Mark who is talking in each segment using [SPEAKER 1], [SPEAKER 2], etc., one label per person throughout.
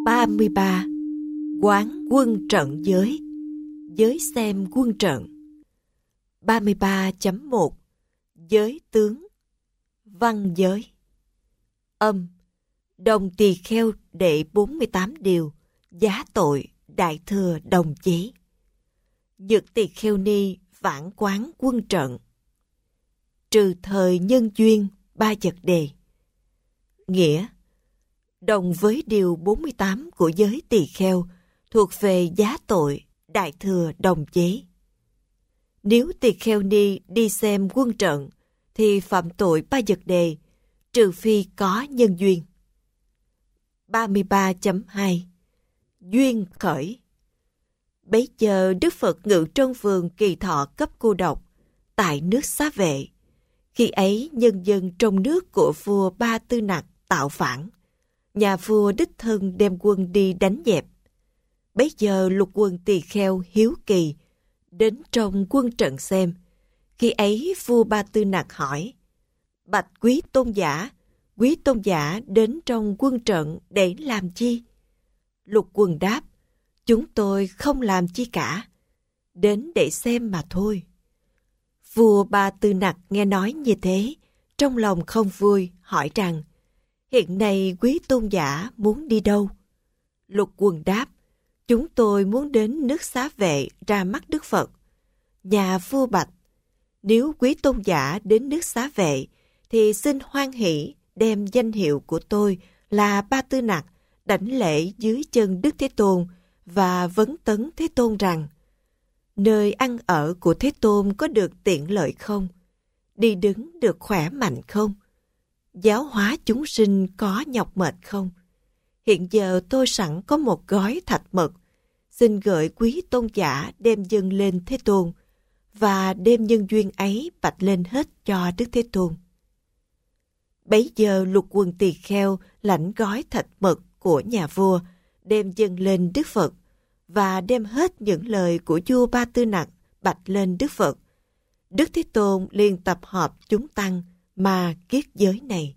[SPEAKER 1] 33. Quán quân trận giới. Giới xem quân trận. 33.1. Giới tướng. Văn giới. Âm. Đồng Tỳ Kheo đệ 48 điều. Giá tội đại thừa đồng chí. Nhược Tỳ Kheo ni vãng quán quân trận. Trừ thời nhân duyên ba vật đề. Nghĩa. Đồng với điều 48 của giới tỳ kheo thuộc về giá tội đại thừa đồng chế. Nếu tỳ kheo ni đi xem quân trận thì phạm tội ba vật đề, trừ phi có nhân duyên. 33.2. Duyên khởi. Bấy giờ Đức Phật ngự trong vườn Kỳ Thọ cấp Cô Độc tại nước Xá Vệ. Khi ấy nhân dân trong nước của vua Ba Tư Nặc tạo phản, nhà vua đích thân đem quân đi đánh dẹp. Bấy giờ lục quân tỳ kheo hiếu kỳ đến trong quân trận xem. Khi ấy vua Ba Tư Nặc hỏi: Bạch quý tôn giả đến trong quân trận để làm chi? Lục quân đáp: Chúng tôi không làm chi cả, đến để xem mà thôi. Vua Ba Tư Nặc nghe nói như thế, trong lòng không vui, hỏi rằng: Hiện nay quý tôn giả muốn đi đâu? Lục quân đáp: Chúng tôi muốn đến nước Xá Vệ ra mắt Đức Phật. Nhà vua bạch: Nếu quý tôn giả đến nước Xá Vệ, thì xin hoan hỷ đem danh hiệu của tôi là Ba Tư Nặc đảnh lễ dưới chân Đức Thế Tôn và vấn tấn Thế Tôn rằng: Nơi ăn ở của Thế Tôn có được tiện lợi không? Đi đứng được khỏe mạnh không? Giáo hóa chúng sinh có nhọc mệt không? Hiện giờ tôi sẵn có một gói thạch mật, xin gửi quý tôn giả đem dâng lên Thế Tôn, và đem nhân duyên ấy bạch lên hết cho Đức Thế Tôn. Bấy giờ lục quân tỳ kheo lãnh gói thạch mật của nhà vua, đem dâng lên Đức Phật, và đem hết những lời của vua Ba Tư Nặc bạch lên Đức Phật. Đức Thế Tôn liền tập hợp chúng tăng mà kiết giới này.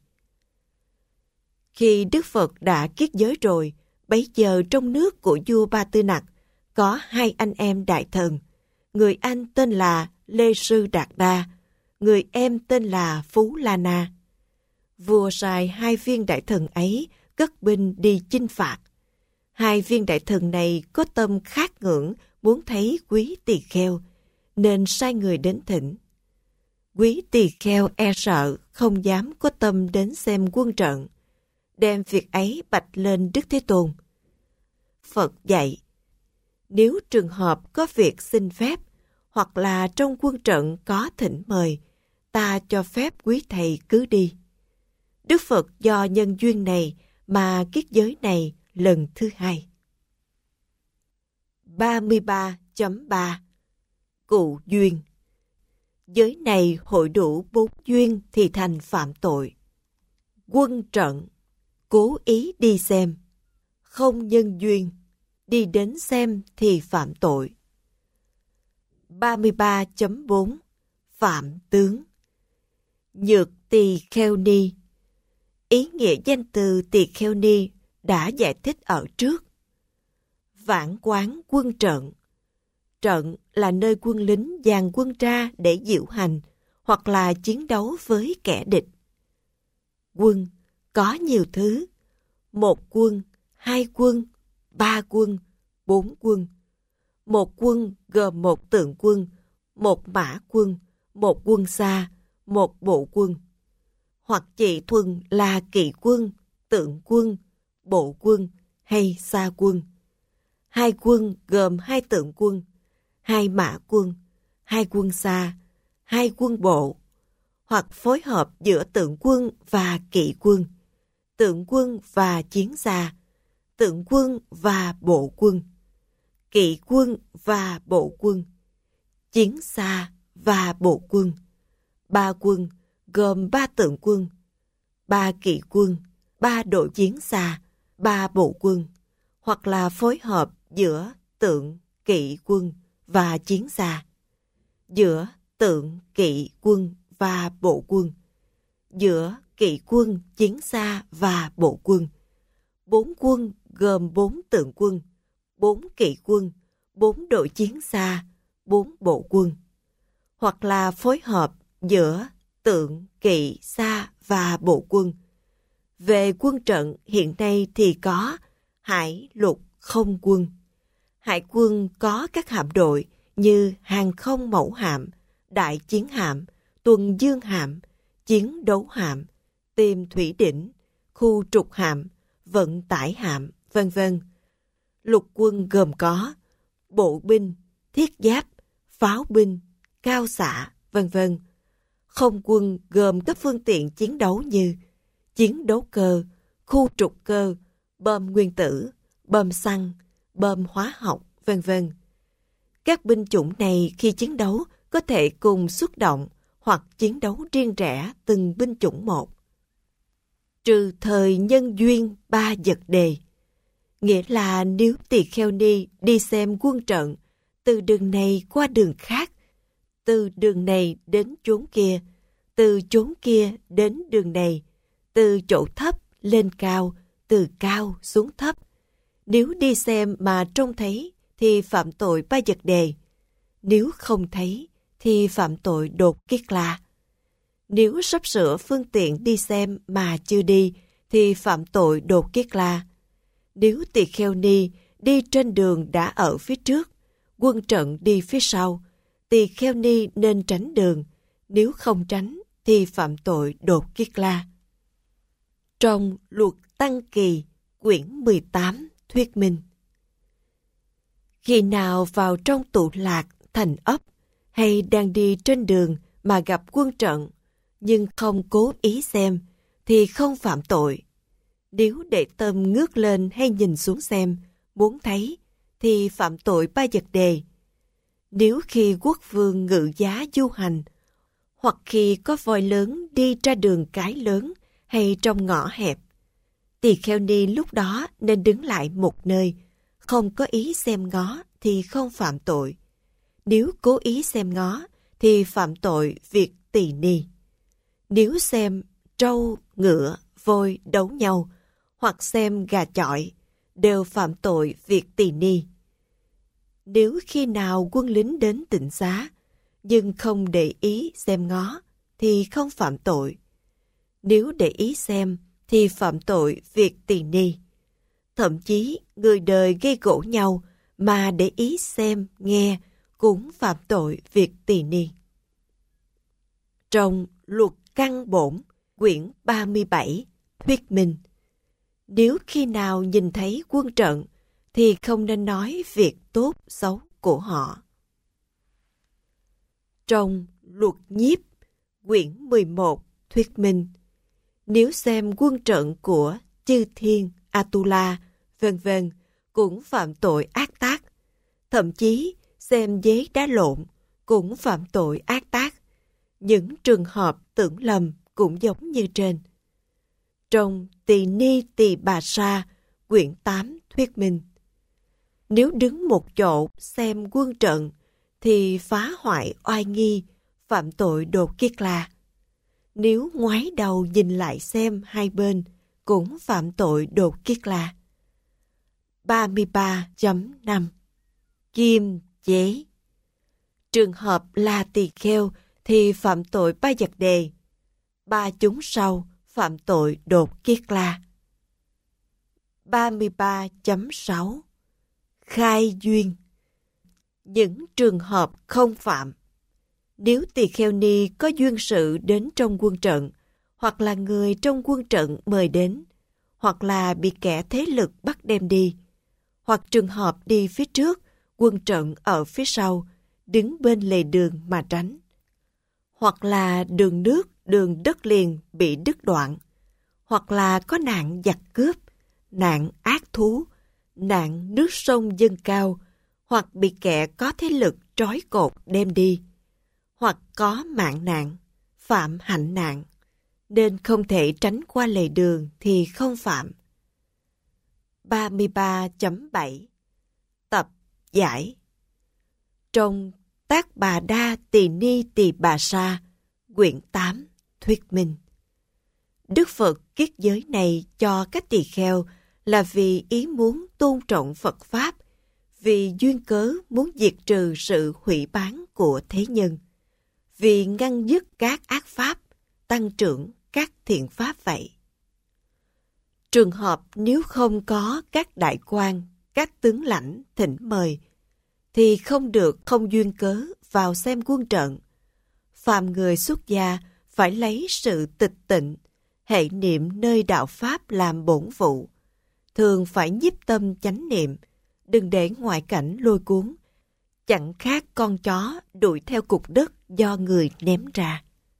[SPEAKER 1] Khi Đức Phật đã kiết giới rồi, bấy giờ trong nước của vua Ba Tư Nặc có hai anh em đại thần. Người anh tên là Lê Sư Đạt Đa, người em tên là Phú La Na. Vua sai hai viên đại thần ấy cất binh đi chinh phạt. Hai viên đại thần này có tâm khát ngưỡng muốn thấy quý tỳ kheo, nên sai người đến thỉnh. Quý tỳ kheo e sợ, không dám có tâm đến xem quân trận, đem việc ấy bạch lên Đức Thế Tôn. Phật dạy: Nếu trường hợp có việc xin phép, hoặc là trong quân trận có thỉnh mời, ta cho phép quý thầy cứ đi. Đức Phật do nhân duyên này mà kiết giới này lần thứ hai. 33.3. Cụ duyên. Giới này hội đủ 4 duyên thì thành phạm tội. Quân trận, cố ý đi xem. Không nhân duyên, đi đến xem thì phạm tội. 33.4. Phạm tướng. Nhược tỳ kheo ni. Ý nghĩa danh từ tỳ kheo ni đã giải thích ở trước. Vãng quán quân trận. Trận là nơi quân lính dàn quân ra để diễu hành hoặc là chiến đấu với kẻ địch. Quân có nhiều thứ: 1 quân, 2 quân, 3 quân, 4 quân. 1 quân gồm 1 tượng quân, 1 mã quân, 1 quân xa, 1 bộ quân. Hoặc chỉ thuần là kỵ quân, tượng quân, bộ quân hay xa quân. 2 quân gồm 2 tượng quân, 2 mã quân, 2 quân xa, 2 quân bộ. Hoặc phối hợp giữa tượng quân và kỵ quân, tượng quân và chiến xa, tượng quân và bộ quân, kỵ quân và bộ quân, chiến xa và bộ quân. 3 quân gồm 3 tượng quân, 3 kỵ quân, 3 đội chiến xa, 3 bộ quân. Hoặc là phối hợp giữa tượng, kỵ quân và chiến xa, giữa tượng, kỵ quân và bộ quân, giữa kỵ quân, chiến xa và bộ quân. 4 quân gồm 4 tượng quân, 4 kỵ quân, 4 đội chiến xa, 4 bộ quân. Hoặc là phối hợp giữa tượng, kỵ, xa và bộ quân. Về quân trận hiện nay thì có hải, lục, không quân. Hải quân có các hạm đội như hàng không mẫu hạm, đại chiến hạm, tuần dương hạm, chiến đấu hạm, tìm thủy đỉnh, khu trục hạm, vận tải hạm, v.v. Lục quân gồm có bộ binh, thiết giáp, pháo binh, cao xạ, v.v. Không quân gồm các phương tiện chiến đấu như chiến đấu cơ, khu trục cơ, bom nguyên tử, bom xăng, bom hóa học, v.v. Các binh chủng này khi chiến đấu có thể cùng xuất động hoặc chiến đấu riêng rẽ từng binh chủng một. Trừ thời nhân duyên 3 vật đề, nghĩa là nếu tỳ kheo ni đi xem quân trận từ đường này qua đường khác, từ đường này đến chốn kia, từ chốn kia đến đường này, từ chỗ thấp lên cao, từ cao xuống thấp. Nếu đi xem mà trông thấy thì phạm tội 3 vật đề. Nếu không thấy thì phạm tội đột kiết la. Nếu sắp sửa phương tiện đi xem mà chưa đi thì phạm tội đột kiết la. Nếu tỳ kheo ni đi trên đường đã ở phía trước, quân trận đi phía sau, tỳ kheo ni nên tránh đường. Nếu không tránh thì phạm tội đột kiết la. Trong Luật Tăng Kỳ, quyển 18 thuyết minh: khi nào vào trong tụ lạc, thành ấp hay đang đi trên đường mà gặp quân trận nhưng không cố ý xem thì không phạm tội. Nếu để tâm ngước lên hay nhìn xuống xem, muốn thấy thì phạm tội 3 vật đề. Nếu khi quốc vương ngự giá du hành, hoặc khi có voi lớn đi ra đường cái lớn hay trong ngõ hẹp, tỳ kheo ni lúc đó nên đứng lại một nơi, không có ý xem ngó thì không phạm tội. Nếu cố ý xem ngó thì phạm tội việc tỳ ni. Nếu xem trâu, ngựa, voi đấu nhau hoặc xem gà chọi đều phạm tội việc tỳ ni. Nếu khi nào quân lính đến tịnh xá nhưng không để ý xem ngó thì không phạm tội. Nếu để ý xem thì phạm tội việc tỳ ni. Thậm chí người đời gây gổ nhau mà để ý xem, nghe cũng phạm tội việc tỳ ni. Trong Luật Căn Bổn, quyển 37, thuyết minh: nếu khi nào nhìn thấy quân trận thì không nên nói việc tốt xấu của họ. Trong Luật Nhiếp, quyển 11, thuyết minh: nếu xem quân trận của chư thiên, Atula, v.v. cũng phạm tội ác tác. Thậm chí xem giấy đá lộn cũng phạm tội ác tác. Những trường hợp tưởng lầm cũng giống như trên. Trong Tỳ Ni Tỳ Bà Sa, quyển 8, thuyết minh: nếu đứng một chỗ xem quân trận thì phá hoại oai nghi, phạm tội đột kiết la. Nếu ngoái đầu nhìn lại xem hai bên cũng phạm tội đột kiết la. 33.5 Kim chế. Trường hợp là tỳ kheo thì phạm tội 3 vật đề. 3 chúng sau phạm tội đột kiết la. 33.6 Khai duyên. Những trường hợp không phạm: nếu tỳ kheo ni có duyên sự đến trong quân trận, hoặc là người trong quân trận mời đến, hoặc là bị kẻ thế lực bắt đem đi, hoặc trường hợp đi phía trước, quân trận ở phía sau, đứng bên lề đường mà tránh, hoặc là đường nước, đường đất liền bị đứt đoạn, hoặc là có nạn giặc cướp, nạn ác thú, nạn nước sông dâng cao, hoặc bị kẻ có thế lực trói cột đem đi, hoặc có mạng nạn, phạm hạnh nạn, nên không thể tránh qua lề đường thì không phạm. 33.7 Tập giải. Trong Tác Bà Đa Tỳ Ni Tỳ Bà Sa, quyển 8, thuyết minh: Đức Phật kiết giới này cho các tỳ kheo là vì ý muốn tôn trọng Phật Pháp, vì duyên cớ muốn diệt trừ sự hủy bán của thế nhân, vì ngăn dứt các ác pháp, tăng trưởng các thiện pháp vậy. Trường hợp nếu không có các đại quan, các tướng lãnh thỉnh mời, thì không được không duyên cớ vào xem quân trận. Phàm người xuất gia phải lấy sự tịch tịnh, hệ niệm nơi đạo Pháp làm bổn vụ. Thường phải nhiếp tâm chánh niệm, đừng để ngoại cảnh lôi cuốn, chẳng khác con chó đuổi theo cục đất do người ném ra.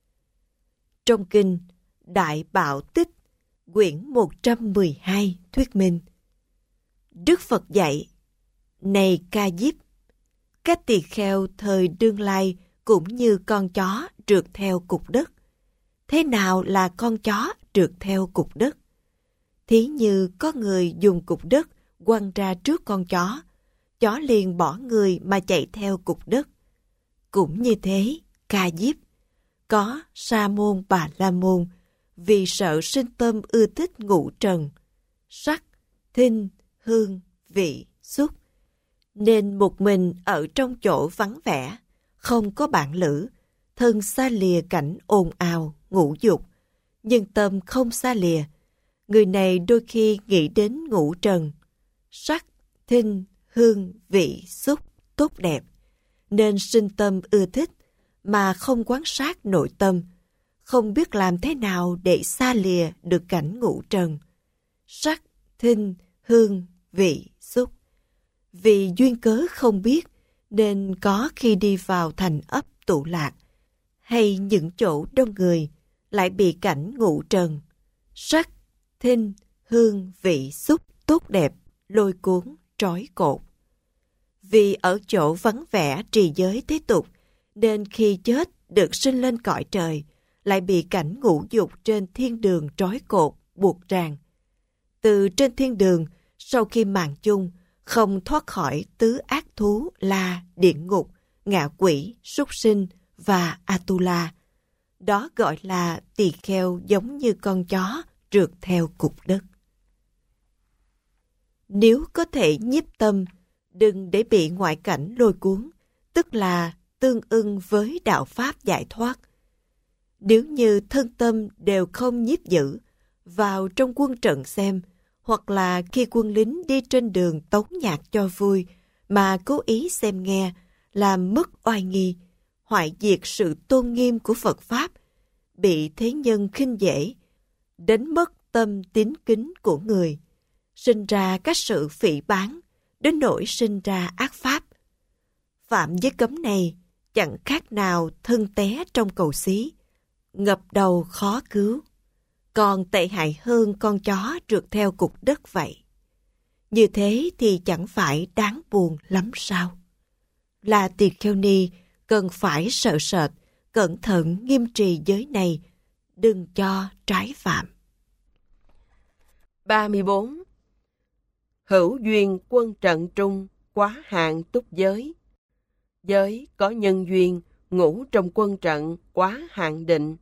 [SPEAKER 1] Trong kinh Đại Bạo Tích, quyển 112 thuyết minh. Đức Phật dạy: này Ca Diếp, các tỳ kheo thời đương lai cũng như con chó rượt theo cục đất. Thế nào là con chó rượt theo cục đất? Thí như có người dùng cục đất quăng ra trước con chó liền bỏ người mà chạy theo cục đất. Cũng như thế, Ca Diếp, có Sa môn Bà La môn vì sợ sinh tâm ưa thích ngũ trần, sắc, thinh, hương, vị, xúc, nên một mình ở trong chỗ vắng vẻ, không có bạn lữ, thân xa lìa cảnh ồn ào, ngũ dục, nhưng tâm không xa lìa. Người này đôi khi nghĩ đến ngũ trần, sắc, thinh, hương, vị, xúc, tốt đẹp, nên sinh tâm ưa thích, mà không quan sát nội tâm, không biết làm thế nào để xa lìa được cảnh ngũ trần, sắc, thinh, hương, vị, xúc. Vì duyên cớ không biết, nên có khi đi vào thành ấp tụ lạc, hay những chỗ đông người, lại bị cảnh ngũ trần, sắc, thinh, hương, vị, xúc, tốt đẹp, lôi cuốn, trói cột. Vì ở chỗ vắng vẻ trì giới thế tục, nên khi chết được sinh lên cõi trời, lại bị cảnh ngũ dục trên thiên đường trói cột, buộc ràng. Từ trên thiên đường, sau khi mạng chung, không thoát khỏi tứ ác thú là địa ngục, ngạ quỷ, súc sinh và Atula. Đó gọi là tỳ kheo giống như con chó rượt theo cục đất. Nếu có thể nhiếp tâm, đừng để bị ngoại cảnh lôi cuốn, tức là tương ưng với đạo Pháp giải thoát. Nếu như thân tâm đều không nhiếp giữ, vào trong quân trận xem, hoặc là khi quân lính đi trên đường tấu nhạc cho vui, mà cố ý xem nghe, làm mất oai nghi, hoại diệt sự tôn nghiêm của Phật Pháp, bị thế nhân khinh dễ, đến mất tâm tín kính của người, sinh ra các sự phỉ báng, đến nỗi sinh ra ác pháp. Phạm giới cấm này chẳng khác nào thân té trong cầu xí, ngập đầu khó cứu, còn tệ hại hơn con chó rượt theo cục đất vậy. Như thế thì chẳng phải đáng buồn lắm sao? Là tỳ kheo ni cần phải sợ sệt, cẩn thận nghiêm trì giới này, đừng cho trái phạm.
[SPEAKER 2] 34. Hữu duyên quân trận trung, quá hạn túc giới. Giới có nhân duyên, ngủ trong quân trận, quá hạn định.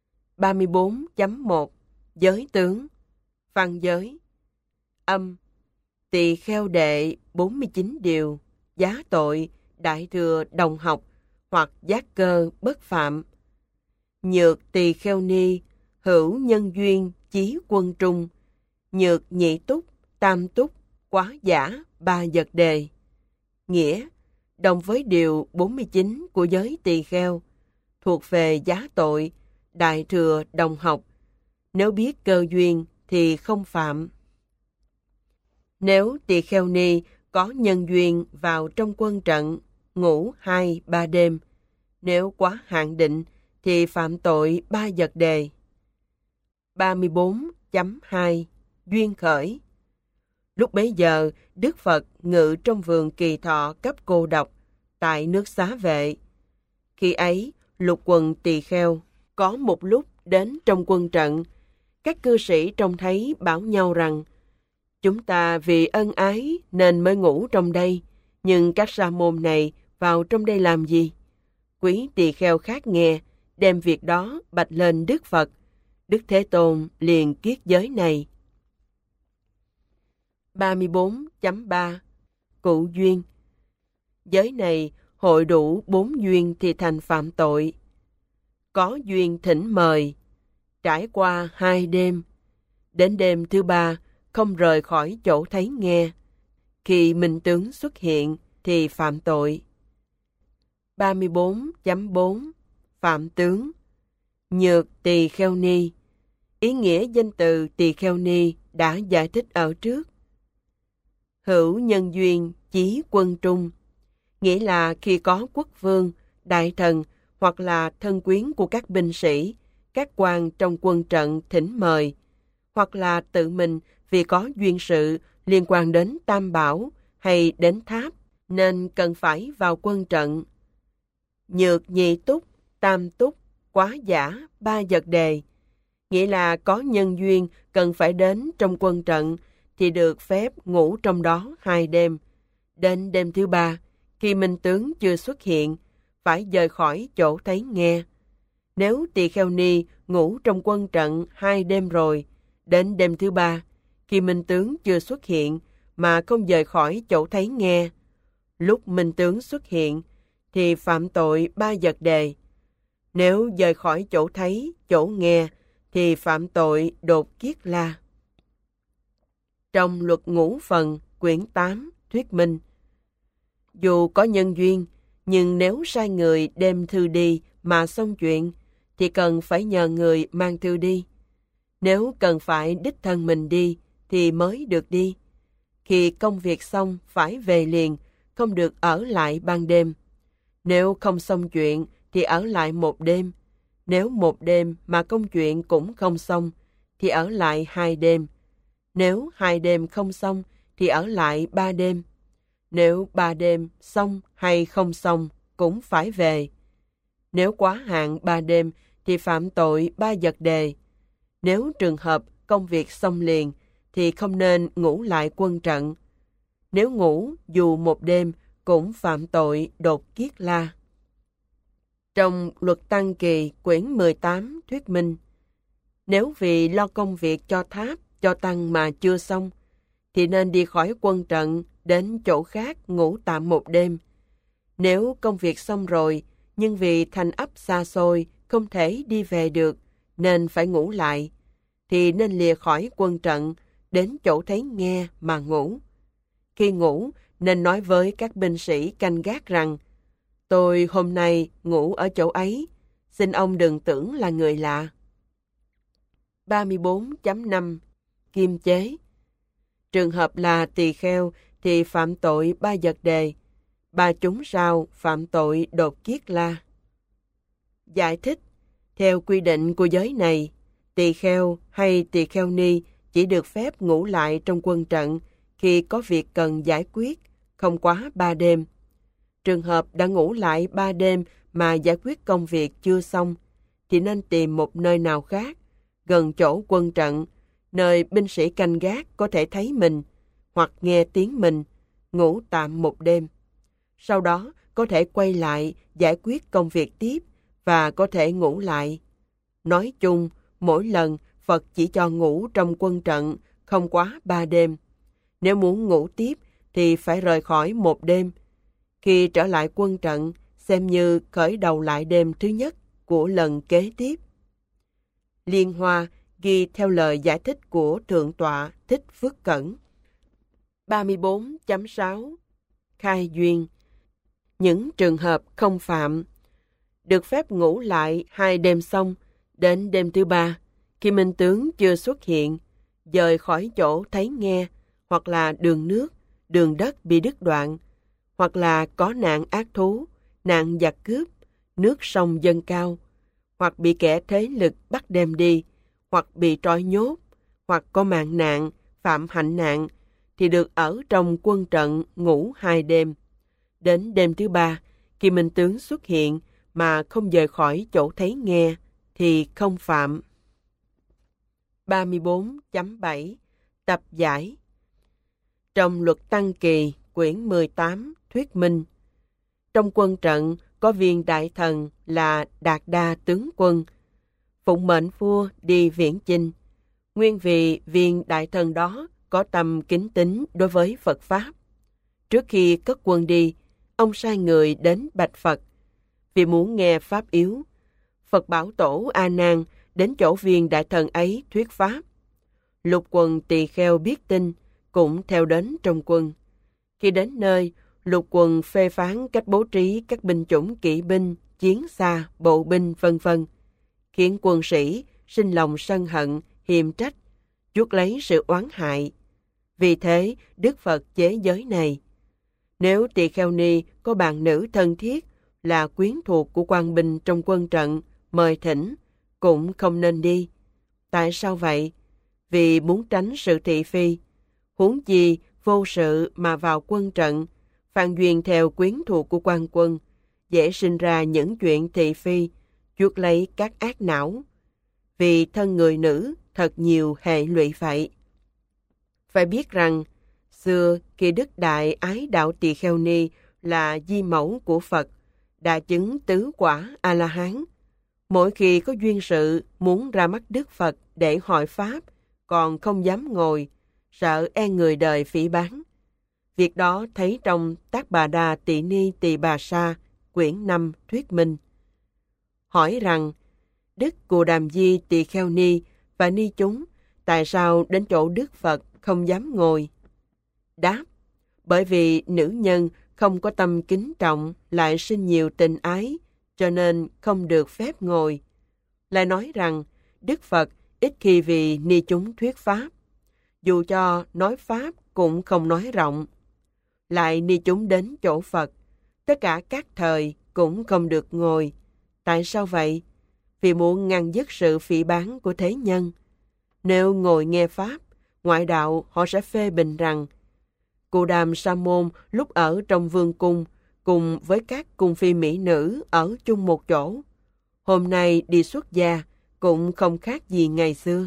[SPEAKER 2] 34.1 Giới tướng. Văn giới. Âm. Tỳ kheo đệ 49 điều, giá tội, đại thừa đồng học, hoặc giác cơ bất phạm. Nhược tỳ kheo ni, hữu nhân duyên, chí quân trung, nhược nhị túc, tam túc, quá giả, ba vật đề. Nghĩa, đồng với điều 49 của giới tỳ kheo, thuộc về giá tội, đại thừa đồng học. Nếu biết cơ duyên thì không phạm. Nếu tỳ kheo ni có nhân duyên vào trong quân trận, ngủ 2-3 đêm, nếu quá hạn định thì phạm tội 3 vật đề. 34.2 Duyên khởi. Lúc bấy giờ, Đức Phật ngự trong vườn Kỳ Thọ cấp Cô Độc, tại nước Xá Vệ. Khi ấy, lục quần tỳ kheo có một lúc đến trong quân trận. Các cư sĩ trông thấy bảo nhau rằng, chúng ta vì ân ái nên mới ngủ trong đây, nhưng các sa môn này vào trong đây làm gì? Quý tỳ kheo khác nghe, đem việc đó bạch lên Đức Phật. Đức Thế Tôn liền kiết giới này. 34.3 Cụ duyên. Giới này hội đủ 4 duyên thì thành phạm tội. Có duyên thỉnh mời, trải qua 2 đêm, đến đêm thứ 3 không rời khỏi chỗ thấy nghe, khi minh tướng xuất hiện thì phạm tội. 34.4 Phạm tướng. Nhược tỳ kheo ni. Ý nghĩa danh từ tỳ kheo ni đã giải thích ở trước. Hữu nhân duyên chí quân trung, nghĩa là khi có quốc vương, đại thần hoặc là thân quyến của các binh sĩ, các quan trong quân trận thỉnh mời, hoặc là tự mình vì có duyên sự liên quan đến Tam Bảo hay đến tháp nên cần phải vào quân trận. Nhược nhị túc, tam túc, quá giả, 3 vật đề, nghĩa là có nhân duyên cần phải đến trong quân trận thì được phép ngủ trong đó 2 đêm. Đến đêm thứ 3, khi minh tướng chưa xuất hiện, phải dời khỏi chỗ thấy nghe. Nếu tỳ kheo ni ngủ trong quân trận 2 đêm rồi, đến đêm thứ 3, khi minh tướng chưa xuất hiện mà không dời khỏi chỗ thấy nghe, lúc minh tướng xuất hiện thì phạm tội 3 vật đề. Nếu dời khỏi chỗ thấy, chỗ nghe thì phạm tội đột kiết la. Trong luật ngũ phần, quyển 8, thuyết minh, dù có nhân duyên, nhưng nếu sai người đem thư đi mà xong chuyện, thì cần phải nhờ người mang thư đi. Nếu cần phải đích thân mình đi, thì mới được đi. Khi công việc xong phải về liền, không được ở lại ban đêm. Nếu không xong chuyện, thì ở lại 1 đêm. Nếu 1 đêm mà công chuyện cũng không xong, thì ở lại 2 đêm. Nếu 2 đêm không xong, thì ở lại 3 đêm. Nếu 3 đêm xong hay không xong, cũng phải về. Nếu quá hạn 3 đêm, thì phạm tội 3 vật đề. Nếu trường hợp công việc xong liền, thì không nên ngủ lại quân trận. Nếu ngủ dù 1 đêm, cũng phạm tội đột kiết la. Trong luật Tăng Kỳ, quyển 18, thuyết minh, nếu vì lo công việc cho tháp, cho tăng mà chưa xong, thì nên đi khỏi quân trận đến chỗ khác ngủ tạm 1 đêm. Nếu công việc xong rồi, nhưng vì thành ấp xa xôi, không thể đi về được, nên phải ngủ lại, thì nên lìa khỏi quân trận, đến chỗ thấy nghe mà ngủ. Khi ngủ, nên nói với các binh sĩ canh gác rằng, tôi hôm nay ngủ ở chỗ ấy, xin ông đừng tưởng là người lạ. 34.5 Kim chế. Trường hợp là tỳ kheo thì phạm tội 3 vật đề, 3 chúng sao phạm tội đột kiết la. Giải thích, theo quy định của giới này, tỳ kheo hay tỳ kheo ni chỉ được phép ngủ lại trong quân trận khi có việc cần giải quyết, không quá 3 đêm. Trường hợp đã ngủ lại 3 đêm mà giải quyết công việc chưa xong, thì nên tìm một nơi nào khác, gần chỗ quân trận, nơi binh sĩ canh gác có thể thấy mình, hoặc nghe tiếng mình, ngủ tạm 1 đêm. Sau đó có thể quay lại giải quyết công việc tiếp và có thể ngủ lại. Nói chung, mỗi lần Phật chỉ cho ngủ trong quân trận không quá 3 đêm. Nếu muốn ngủ tiếp thì phải rời khỏi 1 đêm. Khi trở lại quân trận, xem như khởi đầu lại đêm thứ nhất của lần kế tiếp. Liên Hoa ghi theo lời giải thích của Thượng tọa Thích Phước Cẩn. 34.6 Khai duyên. Những trường hợp không phạm được phép ngủ lại 2 đêm xong, đến đêm thứ 3, khi minh tướng chưa xuất hiện, dời khỏi chỗ thấy nghe, hoặc là đường nước, đường đất bị đứt đoạn, hoặc là có nạn ác thú, nạn giặc cướp, nước sông dâng cao, hoặc bị kẻ thế lực bắt đem đi, hoặc bị trói nhốt, hoặc có mạng nạn, phạm hạnh nạn, thì được ở trong quân trận ngủ 2 đêm. Đến đêm thứ 3, khi minh tướng xuất hiện mà không rời khỏi chỗ thấy nghe, thì không phạm. 34.7 Tập giải. Trong luật Tăng Kỳ, quyển 18, thuyết minh, trong quân trận có viên đại thần là Đạt Đa tướng quân, phụng mệnh vua đi viễn chinh. Nguyên vì viên đại thần đó có tâm kính tín đối với Phật Pháp. Trước khi cất quân đi, ông sai người đến bạch Phật. Vì muốn nghe Pháp yếu, Phật bảo tổ A Nan đến chỗ viên đại thần ấy thuyết Pháp. Lục quần tỳ kheo biết tin, cũng theo đến trong quân. Khi đến nơi, lục quần phê phán cách bố trí các binh chủng kỵ binh, chiến xa, bộ binh v.v. khiến quân sĩ sinh lòng sân hận, hiềm trách, chuốc lấy sự oán hại. Vì thế, Đức Phật chế giới này: nếu tỳ kheo ni có bạn nữ thân thiết là quyến thuộc của quan binh trong quân trận, mời thỉnh, cũng không nên đi. Tại sao vậy? Vì muốn tránh sự thị phi. Huống chi vô sự mà vào quân trận, phàn duyên theo quyến thuộc của quan quân, dễ sinh ra những chuyện thị phi, chuốc lấy các ác não. Vì thân người nữ thật nhiều hệ lụy vậy. Phải biết rằng, xưa khi Đức Đại Ái Đạo Tỳ Kheo Ni là di mẫu của Phật, đã chứng tứ quả A-la-hán. Mỗi khi có duyên sự muốn ra mắt Đức Phật để hỏi Pháp, còn không dám ngồi, sợ e người đời phỉ báng. Việc đó thấy trong Tác Bà Đà Tỳ Ni Tỳ Bà Sa, quyển 5 thuyết minh. Hỏi rằng, Đức Cù Đàm Di Tỳ Kheo Ni và ni chúng, tại sao đến chỗ Đức Phật không dám ngồi? Đáp, bởi vì nữ nhân không có tâm kính trọng, lại sinh nhiều tình ái, cho nên không được phép ngồi. Lại nói rằng, Đức Phật ít khi vì ni chúng thuyết Pháp. Dù cho nói Pháp cũng không nói rộng. Lại ni chúng đến chỗ Phật, tất cả các thời cũng không được ngồi. Tại sao vậy? Vì muốn ngăn dứt sự phỉ báng của thế nhân. Nếu ngồi nghe Pháp, ngoại đạo họ sẽ phê bình rằng Cù Đàm Sa Môn lúc ở trong vương cung cùng với các cung phi mỹ nữ ở chung một chỗ. Hôm nay đi xuất gia cũng không khác gì ngày xưa.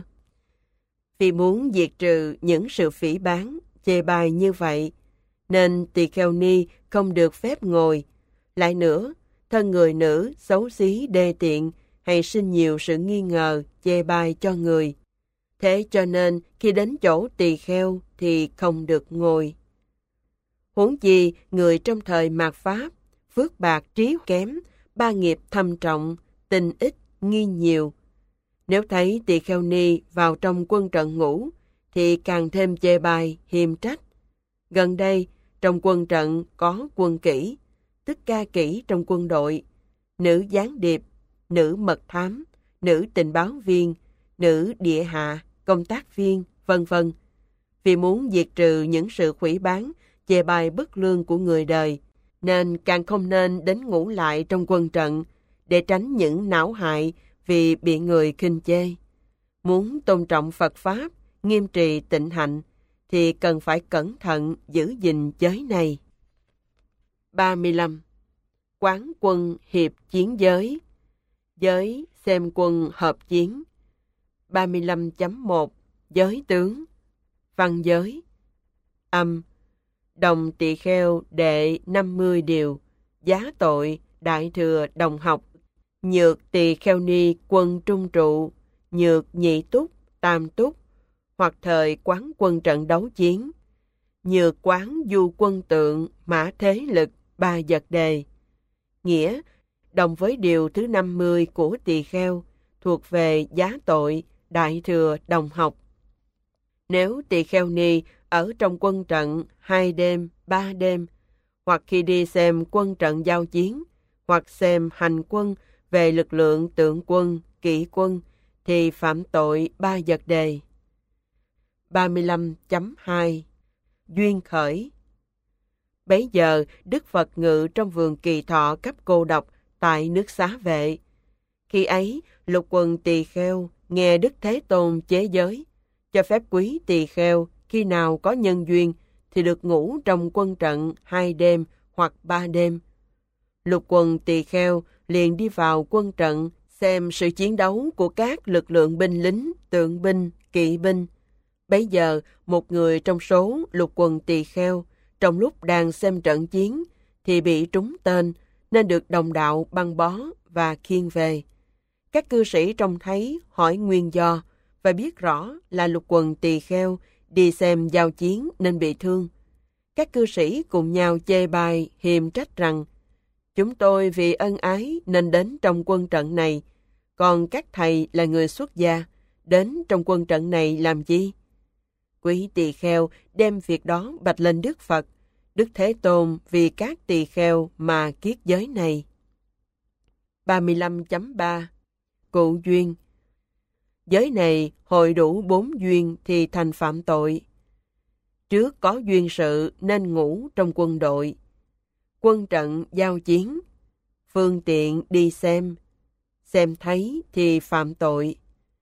[SPEAKER 2] Vì muốn diệt trừ những sự phỉ báng, chê bai như vậy, nên tỳ kheo ni không được phép ngồi. Lại nữa, thân người nữ xấu xí đê tiện hay sinh nhiều sự nghi ngờ, chê bai cho người. Thế cho nên khi đến chỗ tỳ kheo thì không được ngồi. Huống chi người trong thời mạt Pháp, phước bạc trí kém, ba nghiệp thâm trọng, tình ít, nghi nhiều. Nếu thấy tỳ kheo ni vào trong quân trận ngủ, thì càng thêm chê bai, hiềm trách. Gần đây, trong quân trận có quân kỹ, tức ca kỹ trong quân đội, nữ gián điệp, nữ mật thám, nữ tình báo viên, nữ địa hạ, công tác viên, v.v. Vì muốn diệt trừ những sự phỉ báng, chê bai bất lương của người đời, nên càng không nên đến ngủ lại trong quân trận, để tránh những não hại vì bị người khinh chê. Muốn tôn trọng Phật Pháp, nghiêm trì tịnh hạnh, thì cần phải cẩn thận giữ gìn giới này. 35. Quán quân hiệp chiến giới. Giới xem quân hợp chiến. 35.1 Giới tướng. Văn giới. Âm. Đồng tỳ kheo đệ 50 điều. Giá tội, đại thừa đồng học. Nhược tỳ kheo ni quân trung trụ. Nhược nhị túc, tam túc. Hoặc thời quán quân trận đấu chiến. Nhược quán du quân tượng, mã thế lực, ba vật đề. Nghĩa, đồng với điều thứ 50 của tỳ kheo, thuộc về giá tội, đại thừa đồng học. Nếu tỳ kheo ni ở trong quân trận 2 đêm, 3 đêm, hoặc khi đi xem quân trận giao chiến, hoặc xem hành quân về lực lượng tượng quân, kỵ quân, thì phạm tội ba vật đề. 35.2 Duyên khởi. Bấy giờ, Đức Phật ngự trong vườn Kỳ Thọ cấp cô độc tại nước Xá Vệ. Khi ấy, lục quần tỳ kheo nghe Đức Thế Tôn chế giới, cho phép quý tỳ kheo khi nào có nhân duyên thì được ngủ trong quân trận 2 đêm hoặc 3 đêm. Lục quần tỳ kheo liền đi vào quân trận xem sự chiến đấu của các lực lượng binh lính, tượng binh, kỵ binh. Bấy giờ, một người trong số lục quần tỳ kheo trong lúc đang xem trận chiến thì bị trúng tên nên được đồng đạo băng bó và khiêng về. Các cư sĩ trông thấy hỏi nguyên do và biết rõ là lục quần tỳ kheo đi xem giao chiến nên bị thương. Các cư sĩ cùng nhau chê bai hiềm trách rằng chúng tôi vì ân ái nên đến trong quân trận này, còn các thầy là người xuất gia, đến trong quân trận này làm gì? Quý tỳ kheo đem việc đó bạch lên Đức Phật. Đức Thế Tôn vì các tỳ kheo mà kiết giới này. 35.3 Cụ duyên. Giới này hội đủ 4 duyên thì thành phạm tội. Trước có duyên sự nên ngủ trong quân đội. Quân trận giao chiến. Phương tiện đi xem thấy thì phạm tội.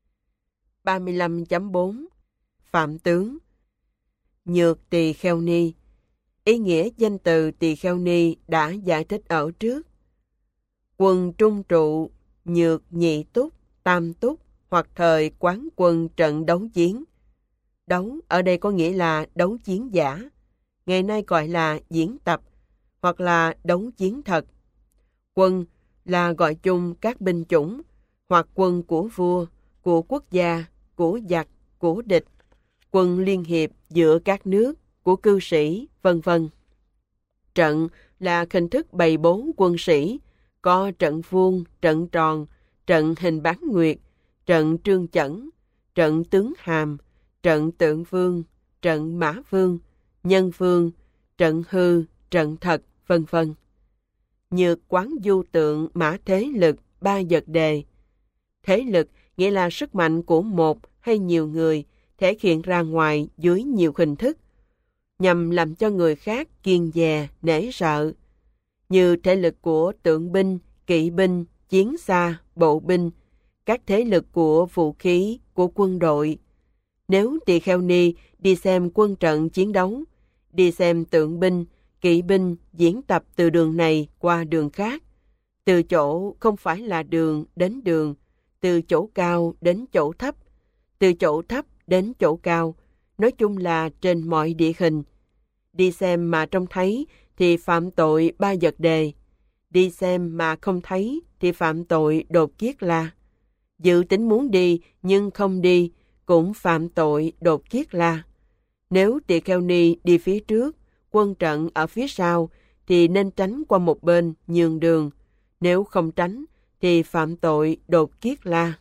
[SPEAKER 2] 35.4 Phạm tướng. Nhược tỳ kheo ni. Ý nghĩa danh từ tỳ kheo ni đã giải thích ở trước. Quân trung trụ, nhược nhị túc, tam túc hoặc thời quán quân trận đấu chiến. Đấu ở đây có nghĩa là đấu chiến giả, ngày nay gọi là diễn tập, hoặc là đấu chiến thật. Quân là gọi chung các binh chủng, hoặc quân của vua, của quốc gia, của giặc, của địch, quân liên hiệp giữa các nước, của cư sĩ, vân vân. Trận là hình thức bày bố quân sĩ, có trận vuông, trận tròn, trận hình bán nguyệt, trận trương chẩn, trận tướng hàm, trận tượng vương, trận mã vương, nhân vương, trận hư, trận thật, vân vân. Nhược quán du tượng mã thế lực, 3 vật đề. Thế lực nghĩa là sức mạnh của một hay nhiều người thể hiện ra ngoài dưới nhiều hình thức, nhằm làm cho người khác kiêng dè, nể sợ, như thể lực của tượng binh, kỵ binh, chiến xa, bộ binh, các thế lực của vũ khí, của quân đội. Nếu tỳ kheo ni đi xem quân trận chiến đấu, đi xem tượng binh, kỵ binh diễn tập từ đường này qua đường khác, từ chỗ không phải là đường đến đường, từ chỗ cao đến chỗ thấp, từ chỗ thấp đến chỗ cao, nói chung là trên mọi địa hình. Đi xem mà trông thấy thì phạm tội 3 vật đề. Đi xem mà không thấy thì phạm tội đột kiết la. Dự tính muốn đi nhưng không đi cũng phạm tội đột kiết la. Nếu tỳ kheo ni đi phía trước, quân trận ở phía sau thì nên tránh qua một bên nhường đường. Nếu không tránh thì phạm tội đột kiết la.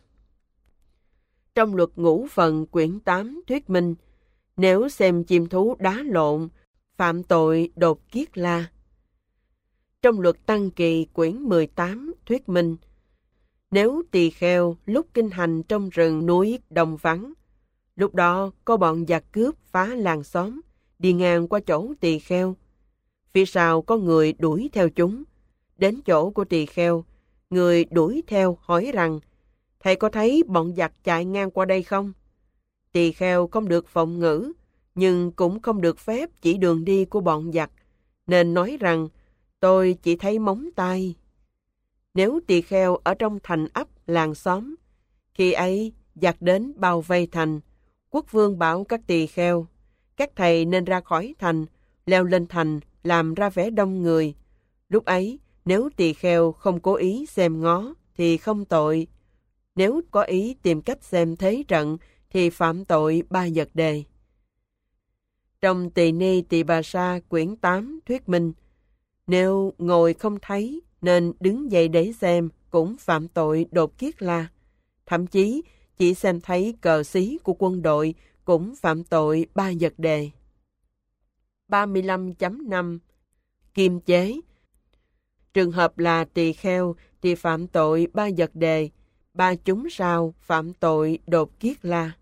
[SPEAKER 2] Trong luật ngũ phần quyển 8 thuyết minh, nếu xem chim thú đá lộn, phạm tội đột kiết la. Trong luật tăng kỳ quyển 18 thuyết minh, nếu tỳ kheo lúc kinh hành trong rừng núi đồng vắng, lúc đó có bọn giặc cướp phá làng xóm, đi ngang qua chỗ tỳ kheo. Phía sau có người đuổi theo chúng. Đến chỗ của tỳ kheo, người đuổi theo hỏi rằng, thầy có thấy bọn giặc chạy ngang qua đây không? Tỳ kheo không được phụng ngữ, nhưng cũng không được phép chỉ đường đi của bọn giặc, nên nói rằng, tôi chỉ thấy móng tay. Nếu tỳ kheo ở trong thành ấp làng xóm, khi ấy giặc đến bao vây thành, quốc vương bảo các tỳ kheo, các thầy nên ra khỏi thành, leo lên thành, làm ra vẻ đông người. Lúc ấy, nếu tỳ kheo không cố ý xem ngó, thì không tội. Nếu có ý tìm cách xem thế trận, thì phạm tội 3 vật đề. Trong Tỳ Ni Tỳ Bà Sa quyển 8 thuyết minh, nếu ngồi không thấy nên đứng dậy để xem cũng phạm tội đột kiết la. Thậm chí chỉ xem thấy cờ xí của quân đội cũng phạm tội 3 vật đề. 35.5 Kiềm chế. Trường hợp là tỳ kheo thì phạm tội 3 vật đề, 3 chúng sao phạm tội đột kiết la.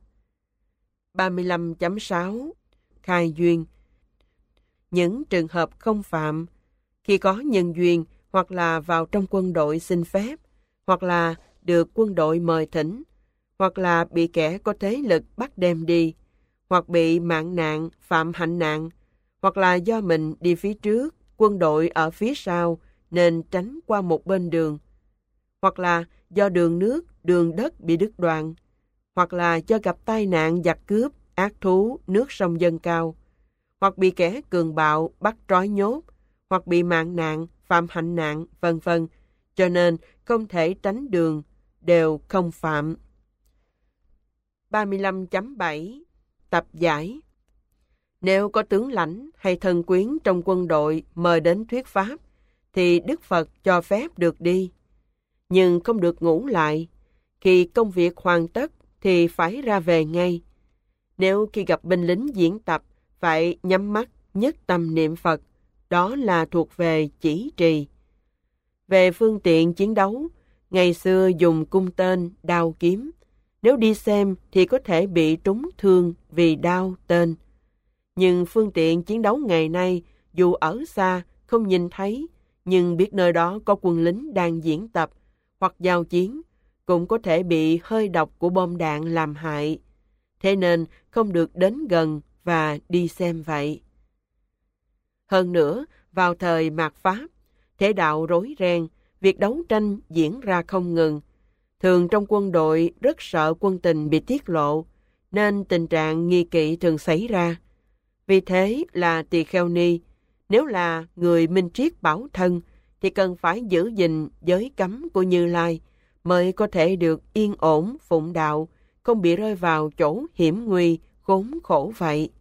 [SPEAKER 2] 35.6 Khai duyên. Những trường hợp không phạm, khi có nhân duyên hoặc là vào trong quân đội xin phép, hoặc là được quân đội mời thỉnh, hoặc là bị kẻ có thế lực bắt đem đi, hoặc bị mạng nạn, phạm hạnh nạn, hoặc là do mình đi phía trước, quân đội ở phía sau nên tránh qua một bên đường, hoặc là do đường nước, đường đất bị đứt đoạn, hoặc là do gặp tai nạn giặc cướp, ác thú, nước sông dâng cao, hoặc bị kẻ cường bạo bắt trói nhốt, hoặc bị mạng nạn, phạm hạnh nạn, vân vân, cho nên không thể tránh đường, đều không phạm. 35.7 Tập giải. Nếu có tướng lãnh hay thân quyến trong quân đội mời đến thuyết pháp, thì Đức Phật cho phép được đi. Nhưng không được ngủ lại. Khi công việc hoàn tất thì phải ra về ngay. Nếu khi gặp binh lính diễn tập, phải nhắm mắt nhất tâm niệm Phật. Đó là thuộc về chỉ trì. Về phương tiện chiến đấu, ngày xưa dùng cung tên, đao kiếm. Nếu đi xem thì có thể bị trúng thương vì đao tên. Nhưng phương tiện chiến đấu ngày nay, dù ở xa, không nhìn thấy, nhưng biết nơi đó có quân lính đang diễn tập hoặc giao chiến, cũng có thể bị hơi độc của bom đạn làm hại. Thế nên không được đến gần và đi xem vậy. Hơn nữa, vào thời mạt Pháp, thế đạo rối ren, việc đấu tranh diễn ra không ngừng. Thường trong quân đội rất sợ quân tình bị tiết lộ, nên tình trạng nghi kỵ thường xảy ra. Vì thế là tỳ kheo ni, nếu là người minh triết bảo thân, thì cần phải giữ gìn giới cấm của Như Lai, mới có thể được yên ổn phụng đạo, không bị rơi vào chỗ hiểm nguy, khốn khổ vậy.